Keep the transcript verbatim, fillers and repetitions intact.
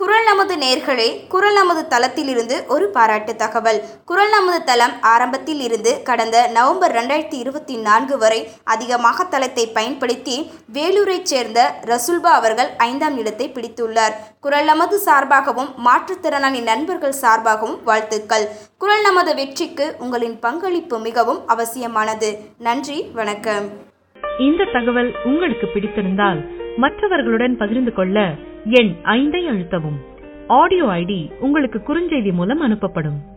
குரல் நமது நேர்களே, குரல் நமது தளத்திலிருந்து ஒரு பாராட்டு தகவல். குரல் நமது தளம் ஆரம்பத்தில் இருந்து கடந்த நவம்பர் இரண்டாயிரத்தி இருபத்தி நான்கு வரை அதிகமாக தளத்தை பயன்படுத்தி வேலூரைச் சேர்ந்த ரசுல்பா அவர்கள் ஐந்தாம் இடத்தை பிடித்துள்ளார். குரல் நமது சார்பாகவும் மாற்றுத்திறனாளி நண்பர்கள் சார்பாகவும் வாழ்த்துக்கள். குரல் நமது வெற்றிக்கு உங்களின் பங்களிப்பு மிகவும் அவசியமானது. நன்றி, வணக்கம். இந்த தகவல் உங்களுக்கு பிடித்திருந்தால் மற்றவர்களுடன் பகிர்ந்து கொள்ள எண் ஐந்தை அழுத்தவும். ஆடியோ ஐடி உங்களுக்கு குறுஞ்செய்தி மூலம் அனுப்பப்படும்.